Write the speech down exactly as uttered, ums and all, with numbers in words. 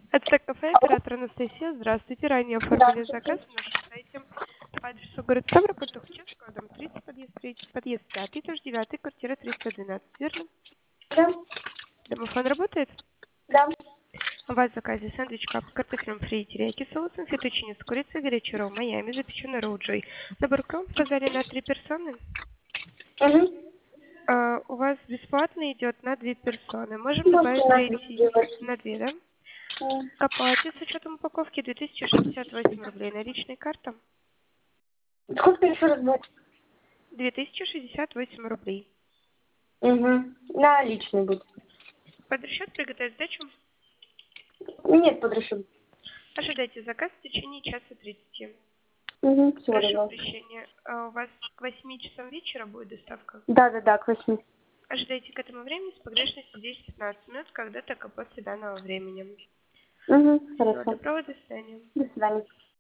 Это кафе, оператор Анастасия. Здравствуйте. Ранее оформили заказ на нашем сайте по адресу город Ставрополь, Тухачевского, дом тридцать, подъезд третий, подъезд пятый, этаж девятый, квартира триста двенадцать, верно? Да, Домофон работает? да. У вас в заказе сэндвич кап с картофелем фри и терияки, соусом, фетучини с курицей, горячий ролл Майами, запеченный роуджой. Набор кром сказали на три персоны. Угу. А, у вас бесплатно идет на две персоны. Можем Можете добавить нас третий сделать. на две, да? М. Оплате с учетом упаковки две тысячи шестьдесят восемь рублей. Наличная карта Сколько еще раз будет? две тысячи шестьдесят восемь рублей. Угу. Наличный будет. Под расчет приготовить сдачу. Нет, под расчет. Ожидайте заказ в течение часа тридцати. Угу. Всего Прошу доброго. прощения. А у вас к восьми часам вечера будет доставка? Да, да, да, к восьми. Ожидайте к этому времени с погрешностью десять-пятнадцать минут, когда только после данного времени. Угу. Всего Хорошо. доброго, до свидания. До свидания.